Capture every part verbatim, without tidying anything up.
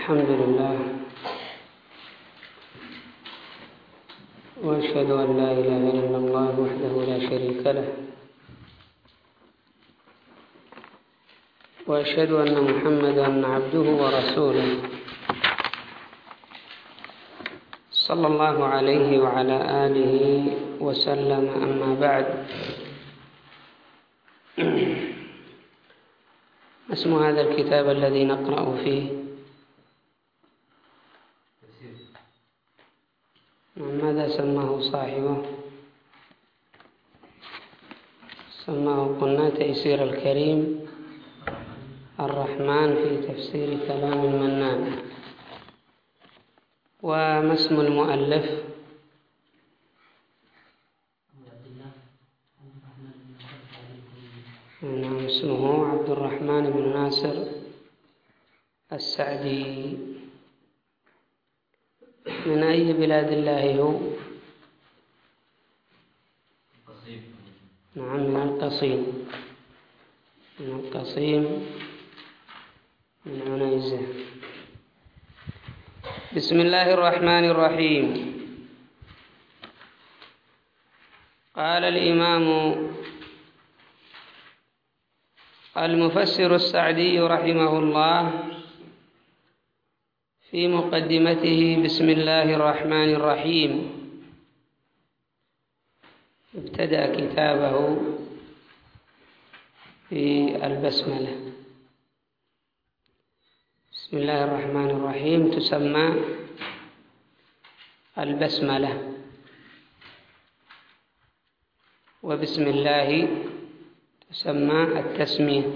الحمد لله وأشهد أن لا إله إلا الله وحده لا شريك له وأشهد أن محمدًا عبده ورسوله صلى الله عليه وعلى آله وسلم. أما بعد، اسم هذا الكتاب الذي نقرأ فيه؟ ماذا سماه صاحبه؟ سماه قلنا تيسير الكريم الرحمن في تفسير كلام المنان. وما اسم المؤلف؟ نعم، اسمه عبد الرحمن بن ناصر السعدي. من أي بلاد الله هو؟ نعم، من القصيم، من القصيم من عنيزة. بسم الله الرحمن الرحيم. قال الإمام المفسر السعدي رحمه الله في مقدمته: بسم الله الرحمن الرحيم. ابتدأ كتابه في البسملة. بسم الله الرحمن الرحيم تسمى البسملة، وبسم الله تسمى التسمية.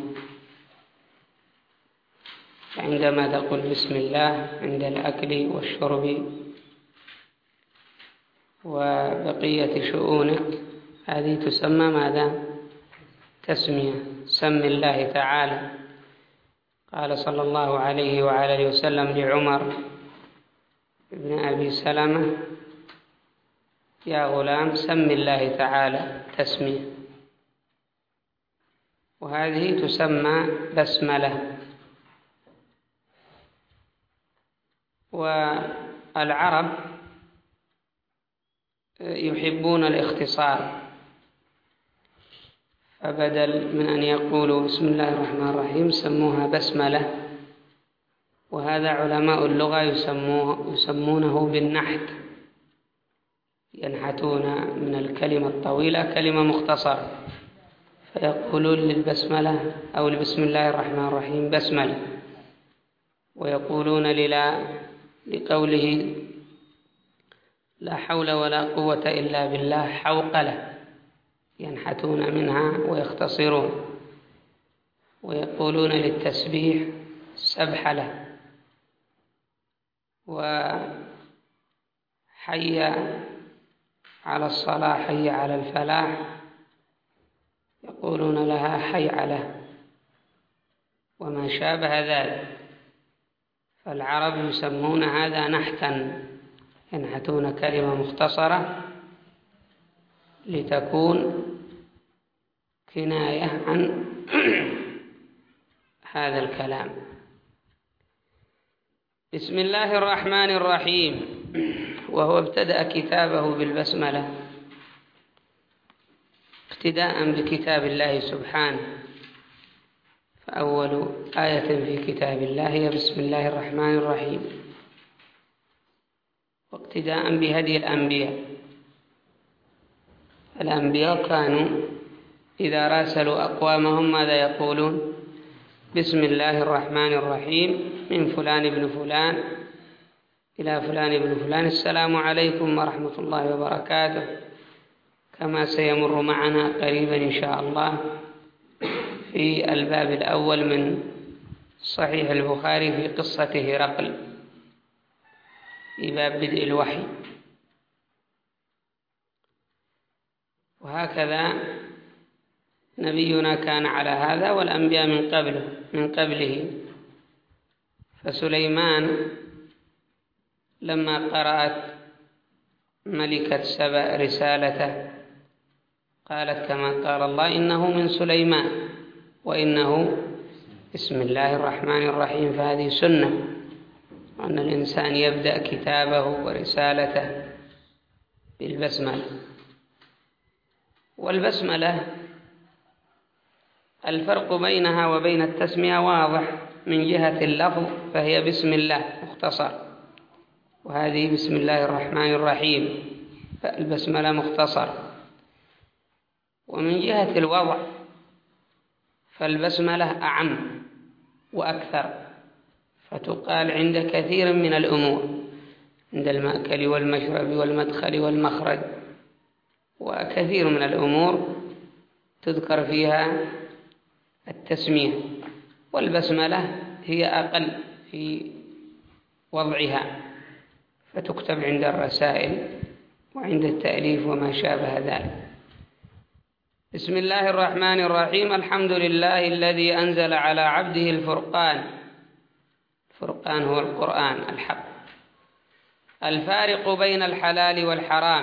عندما تقول بسم الله عند الأكل والشرب وبقية شؤونك هذه تسمى ماذا؟ تسمية. سم الله تعالى. قال صلى الله عليه وعلى آله وسلم لعمر بن أبي سلمة: يا غلام سم الله تعالى تسمية. وهذه تسمى بسملة. والعرب يحبون الاختصار، فبدل من أن يقولوا بسم الله الرحمن الرحيم سموها بسملة. وهذا علماء اللغة يسموه يسمونه بالنحت، ينحتون من الكلمة الطويلة كلمة مختصرة، فيقولون للبسملة أو لبسم الله الرحمن الرحيم بسملة، ويقولون للا لقوله لا حول ولا قوة إلا بالله حوقلة، ينحتون منها ويختصرون. ويقولون للتسبيح سبحلة. وحي على الصلاة حي على الفلاح يقولون لها حيعلة، وما شابه ذلك. فالعرب يسمون هذا نحتا، ينحتون كلمة مختصرة لتكون كناية عن هذا الكلام. بسم الله الرحمن الرحيم. وهو ابتدأ كتابه بالبسملة اقتداء بكتاب الله سبحانه، فأول آية في كتاب الله هي بسم الله الرحمن الرحيم، واقتداء بهدي الأنبياء. الأنبياء كانوا إذا راسلوا أقوامهم ماذا يقولون؟ بسم الله الرحمن الرحيم من فلان ابن فلان إلى فلان ابن فلان، السلام عليكم ورحمة الله وبركاته، كما سيمر معنا قريبا إن شاء الله في الباب الأول من صحيح البخاري في قصة هرقل في باب بدء الوحي. وهكذا نبينا كان على هذا والأنبياء من قبله من قبله. فسليمان لما قرأت ملكة سبأ رسالته قالت كما قال الله: إنه من سليمان وإنه بسم الله الرحمن الرحيم. فهذه سنة وأن الإنسان يبدأ كتابه ورسالته بالبسملة. والبسملة الفرق بينها وبين التسمية واضح من جهة اللفظ، فهي بسم الله مختصر، وهذه بسم الله الرحمن الرحيم، فالبسملة مختصر. ومن جهة الوضع فالبسملة أعم وأكثر، فتقال عند كثير من الأمور، عند المأكل والمشرب والمدخل والمخرج، وكثير من الأمور تذكر فيها التسمية، والبسملة هي أقل في وضعها، فتكتب عند الرسائل وعند التأليف وما شابه ذلك. بسم الله الرحمن الرحيم. الحمد لله الذي أنزل على عبده الفرقان. الفرقان هو القرآن الحق، الفارق بين الحلال والحرام.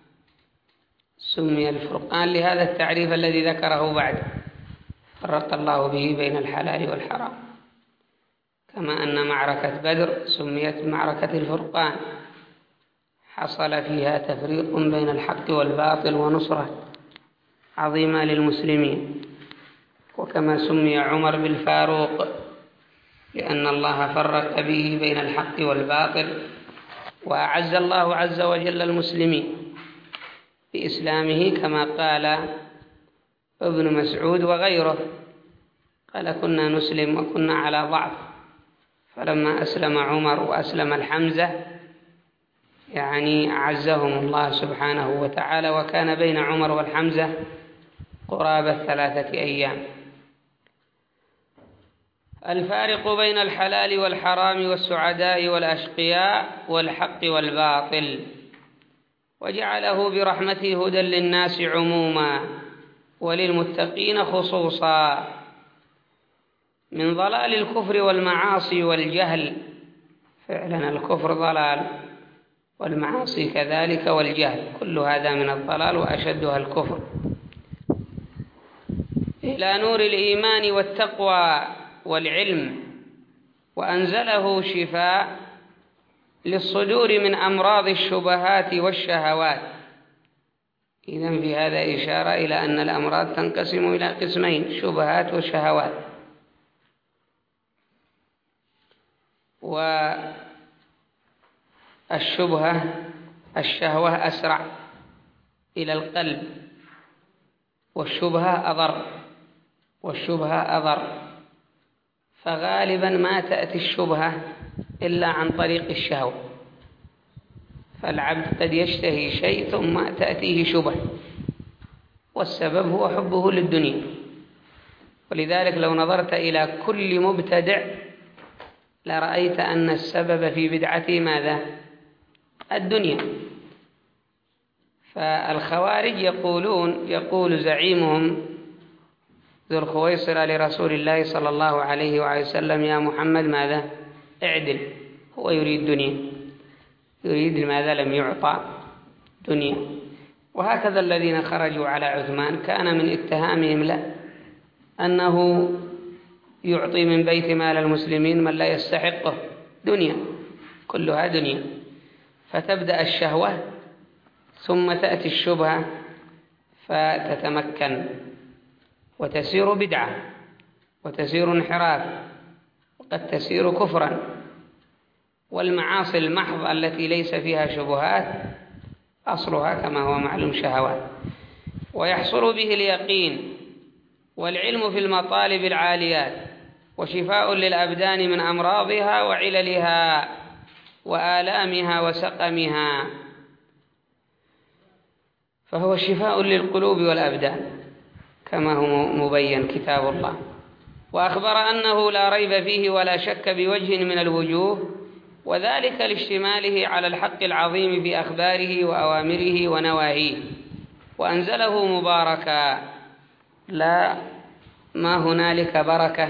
سمي الفرقان لهذا التعريف الذي ذكره بعد، فرق الله به بين الحلال والحرام، كما أن معركة بدر سميت معركة الفرقان، حصل فيها تفريق بين الحق والباطل ونصرة عظيمة للمسلمين. وكما سمي عمر بالفاروق لأن الله فرق به بين الحق والباطل، وأعز الله عز وجل المسلمين بإسلامه، كما قال ابن مسعود وغيره، قال كنا نسلم وكنا على ضعف، فلما أسلم عمر وأسلم الحمزة يعني أعزهم الله سبحانه وتعالى، وكان بين عمر والحمزة قرابة ثلاثة أيام. الفارق بين الحلال والحرام والسعداء والأشقياء والحق والباطل، وجعله برحمته هدى للناس عموما وللمتقين خصوصا، من ضلال الكفر والمعاصي والجهل. فعلا الكفر ضلال، والمعاصي كذلك، والجهل كل هذا من الضلال وأشدها الكفر، إلى نور الإيمان والتقوى والعلم، وأنزله شفاء للصدور من أمراض الشبهات والشهوات. إذن في هذا إشارة إلى أن الأمراض تنقسم إلى قسمين: شبهات وشهوات. والشبهة الشهوة أسرع إلى القلب، والشبهة أضر والشبهة أضر فغالبا ما تأتي الشبهة إلا عن طريق الشهوة، فالعبد قد يشتهي شيء ثم تأتيه شبهة، والسبب هو حبه للدنيا. ولذلك لو نظرت إلى كل مبتدع لرأيت أن السبب في بدعته ماذا؟ الدنيا. فالخوارج يقولون يقول زعيمهم ذو الخويصرة لرسول الله صلى الله عليه وآله وسلم: يا محمد ماذا؟ اعدل. هو يريد دنيا، يريد ماذا لم يعطى؟ دنيا. وهكذا الذين خرجوا على عثمان كان من اتهامهم له أنه يعطي من بيت مال المسلمين من لا يستحقه، دنيا، كلها دنيا. فتبدأ الشهوة ثم تأتي الشبهة فتتمكن وتسير بدعة وتسير انحراف وقد تسير كفرا. والمعاصي المحض التي ليس فيها شبهات أصلها كما هو معلوم شهوات. ويحصل به اليقين والعلم في المطالب العاليات، وشفاء للأبدان من أمراضها وعللها وآلامها وسقمها، فهو شفاء للقلوب والأبدان كما هو مبين كتاب الله. وأخبر أنه لا ريب فيه ولا شك بوجه من الوجوه، وذلك لاشتماله على الحق العظيم في أخباره وأوامره ونواهيه، وأنزله مباركا. لا ما هنالك بركة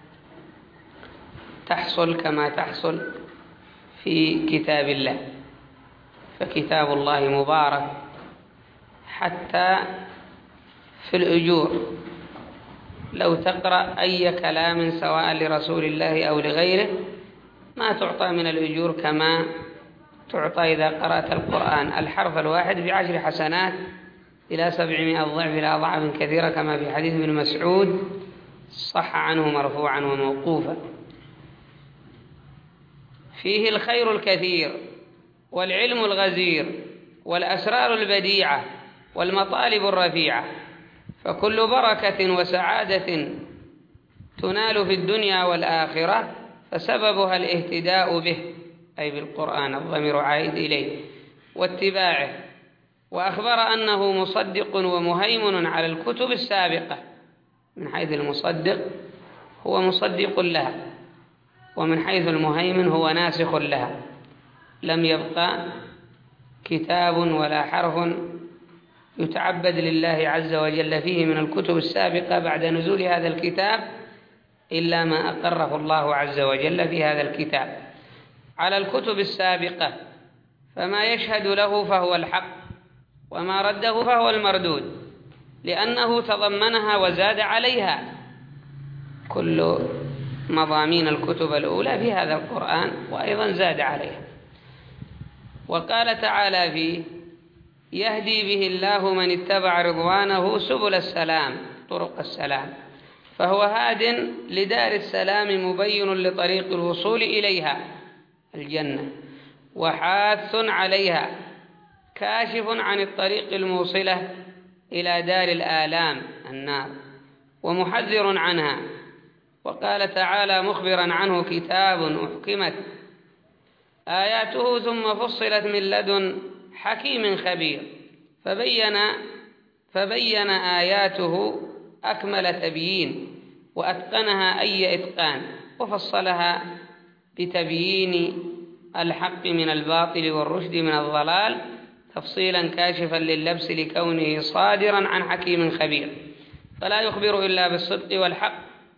تحصل كما تحصل في كتاب الله، فكتاب الله مبارك حتى في الأجور. لو تقرأ أي كلام سواء لرسول الله أو لغيره ما تعطى من الأجور كما تعطى إذا قرأت القرآن الحرف الواحد بعشر حسنات إلى سبعمائة ضعف إلى أضعاف كثيرة، كما في حديث ابن مسعود صح عنه مرفوعا وموقوفا. فيه الخير الكثير والعلم الغزير والأسرار البديعة والمطالب الرفيعة، فكل بركة وسعادة تنال في الدنيا والآخرة فسببها الاهتداء به، أي بالقرآن، الضمير عائد إليه، واتباعه. وأخبر أنه مصدق ومهيمن على الكتب السابقة، من حيث المصدق هو مصدق لها، ومن حيث المهيمن هو ناسخ لها. لم يبقى كتاب ولا حرف يتعبد لله عز وجل فيه من الكتب السابقة بعد نزول هذا الكتاب إلا ما أقره الله عز وجل في هذا الكتاب على الكتب السابقة، فما يشهد له فهو الحق، وما رده فهو المردود، لأنه تضمنها وزاد عليها. كل مضامين الكتب الأولى في هذا القرآن وأيضا زاد عليها. وقال تعالى فيه: يهدي به الله من اتبع رضوانه سبل السلام، طرق السلام، فهو هاد لدار السلام مبين لطريق الوصول إليها الجنة، وحاث عليها كاشف عن الطريق الموصلة إلى دار الآلام النار، ومحذر عنها. وقال تعالى مخبرا عنه: كتاب أحكمت آياته ثم فصلت من لدن حكيم خبير، فبين فبين آياته أكمل تبيين وأتقنها أي إتقان، وفصلها بتبيين الحق من الباطل والرشد من الضلال تفصيلا كاشفا لللبس لكونه صادرا عن حكيم خبير، فلا يخبر إلا بالصدق والحق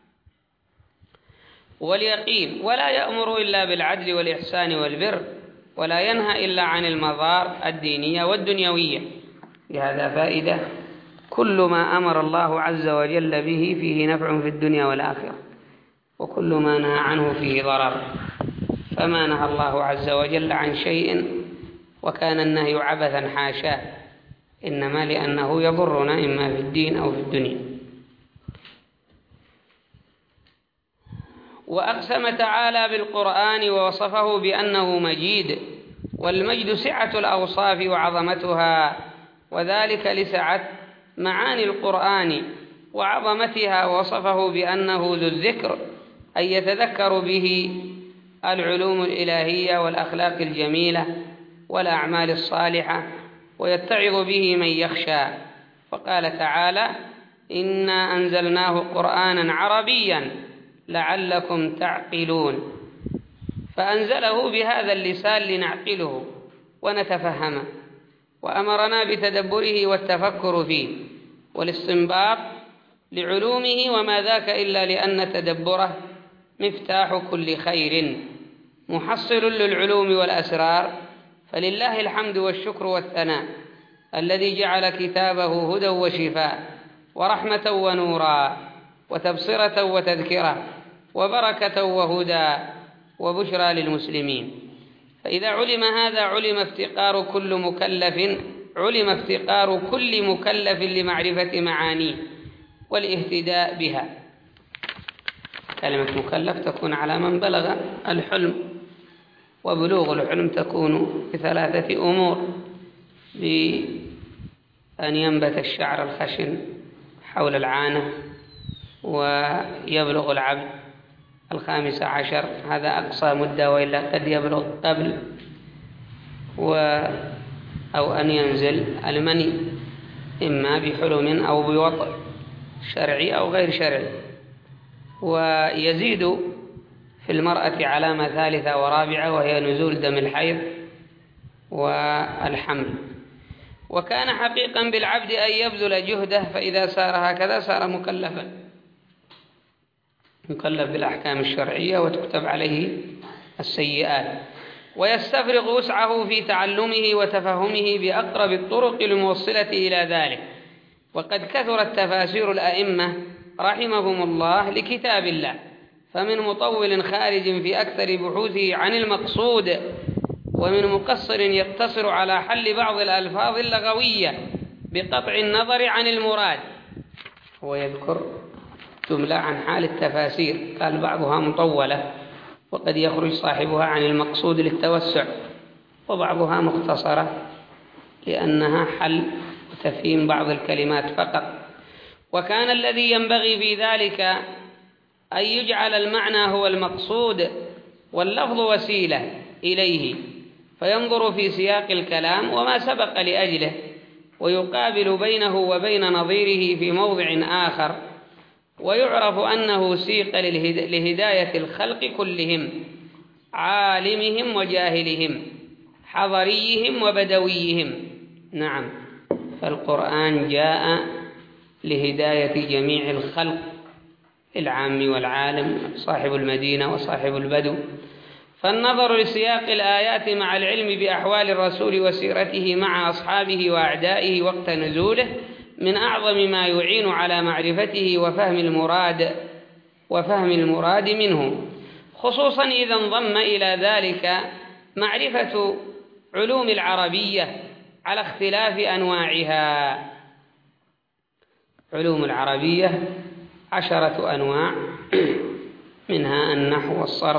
واليقين، ولا يأمر إلا بالعدل والإحسان والبر، ولا ينهى إلا عن المضار الدينية والدنيوية. لهذا فائدة: كل ما أمر الله عز وجل به فيه نفع في الدنيا والآخرة، وكل ما نهى عنه فيه ضرر. فما نهى الله عز وجل عن شيء وكان النهي عبثا حاشاه، إنما لأنه يضرنا إما في الدين أو في الدنيا. وأقسم تعالى بالقرآن ووصفه بأنه مجيد، والمجد سعة الأوصاف وعظمتها، وذلك لسعة معاني القرآن وعظمتها. وصفه بأنه ذو الذكر، أي يتذكر به العلوم الإلهية والأخلاق الجميلة والأعمال الصالحة، ويتعظ به من يخشى. فقال تعالى: إنا أنزلناه قرآنا عربيا لعلكم تعقلون، فأنزله بهذا اللسان لنعقله ونتفهمه، وأمرنا بتدبره والتفكر فيه والاستنباط لعلومه، وما ذاك إلا لأن تدبره مفتاح كل خير محصل للعلوم والأسرار. فلله الحمد والشكر والثناء الذي جعل كتابه هدى وشفاء ورحمة ونورا وتبصرة وتذكرة وبركة وهدى وبشرى للمسلمين. فإذا علم هذا علم افتقار كل مكلف علم افتقار كل مكلف لمعرفة معانيه والاهتداء بها. كلمة مكلف تكون على من بلغ الحلم، وبلوغ الحلم تكون بثلاثة أمور: بأن ينبت الشعر الخشن حول العانة، ويبلغ العبد الخامس عشر، هذا أقصى مدة، وإلا قد يبلغ قبل، و أو أن ينزل المني إما بحلم أو بوطء شرعي أو غير شرعي. ويزيد في المرأة علامة ثالثة ورابعة، وهي نزول دم الحيض والحمل. وكان حقيقا بالعبد أن يبذل جهده، فإذا سار هكذا صار مكلفا مكلف بالأحكام الشرعية وتكتب عليه السيئات، ويستفرغ وسعه في تعلمه وتفهمه بأقرب الطرق الموصلة إلى ذلك. وقد كثرت تفاسير الأئمة رحمهم الله لكتاب الله، فمن مطول خارج في أكثر بحوثه عن المقصود، ومن مقصر يقتصر على حل بعض الألفاظ اللغوية بقطع النظر عن المراد. هو يذكر جملة عن حال التفاسير، قال بعضها مطولة وقد يخرج صاحبها عن المقصود للتوسع، وبعضها مختصرة لأنها حل وتفهيم بعض الكلمات فقط. وكان الذي ينبغي في ذلك أن يجعل المعنى هو المقصود واللفظ وسيلة إليه، فينظر في سياق الكلام وما سبق لأجله، ويقابل بينه وبين نظيره في موضع آخر، ويعرف أنه سيق لهداية الخلق كلهم، عالمهم وجاهلهم، حضريهم وبدويهم. نعم، فالقرآن جاء لهداية جميع الخلق، العام والعالم، صاحب المدينة وصاحب البدو. فالنظر لسياق الآيات مع العلم بأحوال الرسول وسيرته مع أصحابه وأعدائه وقت نزوله من أعظم ما يعين على معرفته وفهم المراد وفهم المراد منه، خصوصا إذا انضم إلى ذلك معرفة علوم العربية على اختلاف أنواعها. علوم العربية عشرة أنواع، منها النحو والصرف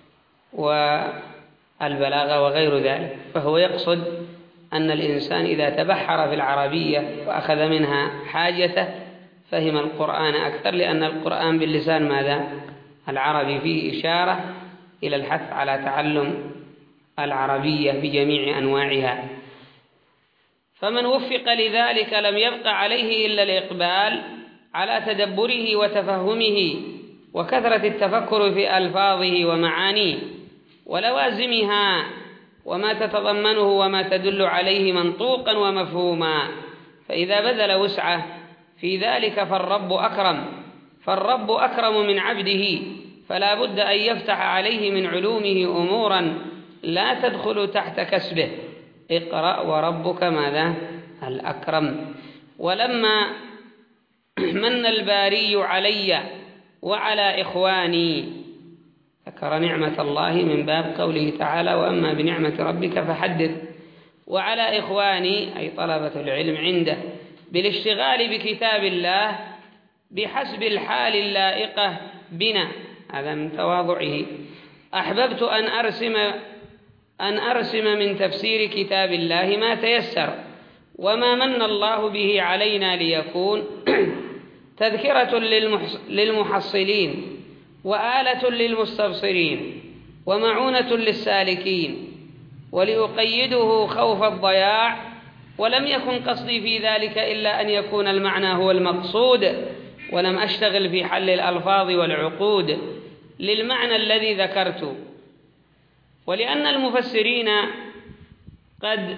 والبلاغة وغير ذلك. فهو يقصد أن الإنسان إذا تبحر في العربية وأخذ منها حاجته فهم القرآن أكثر، لأن القرآن باللسان ماذا؟ العربي، فيه إشارة إلى الحث على تعلم العربية بجميع أنواعها. فمن وفق لذلك لم يبق عليه إلا الإقبال على تدبره وتفهمه وكثرة التفكر في ألفاظه ومعانيه ولوازمها وما تتضمنه وما تدل عليه منطوقا ومفهوما. فإذا بذل وسعه في ذلك فالرب أكرم فالرب أكرم من عبده، فلا بد أن يفتح عليه من علومه أمورا لا تدخل تحت كسبه. اقرأ وربك ماذا؟ الأكرم. ولما من الباري علي وعلى إخواني ذكر نعمة الله من باب قوله تعالى وأما بنعمة ربك فحدث، وعلى إخواني أي طلبة العلم عنده بالاشتغال بكتاب الله بحسب الحال اللائقة بنا، هذا من تواضعه. أحببت أن أرسم أن أرسم من تفسير كتاب الله ما تيسر وما من الله به علينا ليكون تذكرة للمحصلين وآلة للمستبصرين ومعونة للسالكين، ولأقيده خوف الضياع. ولم يكن قصدي في ذلك إلا أن يكون المعنى هو المقصود، ولم أشتغل في حل الألفاظ والعقود للمعنى الذي ذكرت. ولأن المفسرين قد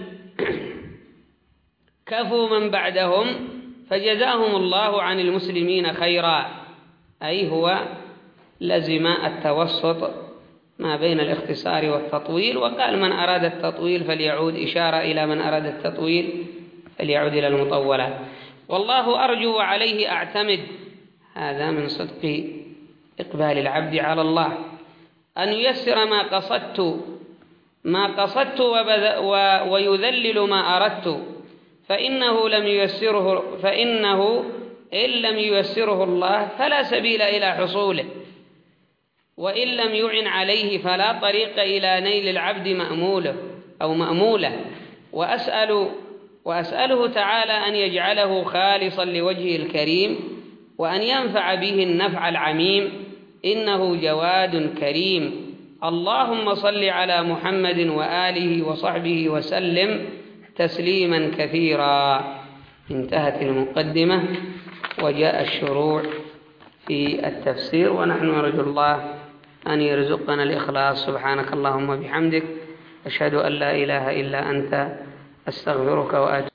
كفوا من بعدهم فجزاهم الله عن المسلمين خيرا، أي هو لزم التوسط ما بين الاختصار والتطويل، وقال من أراد التطويل فليعود، إشارة إلى من أراد التطويل فليعود إلى المطولات. والله أرجو وعليه أعتمد، هذا من صدق إقبال العبد على الله، أن ييسر ما قصدت ما قصدت ويذلل ما أردت، فإنه لم ييسره فإنه إن لم ييسره الله فلا سبيل إلى حصوله، وإن لم يعن عليه فلا طريق إلى نيل العبد مأموله أو مأموله. وأسأل وأسأله تعالى أن يجعله خالصا لوجهه الكريم، وأن ينفع به النفع العميم، إنه جواد كريم. اللهم صل على محمد وآله وصحبه وسلم تسليما كثيرا. انتهت المقدمة وجاء الشروع في التفسير، ونحن نرجو الله أن يرزقنا الإخلاص. سبحانك اللهم وبحمدك، أشهد أن لا إله إلا أنت، أستغفرك وأتوب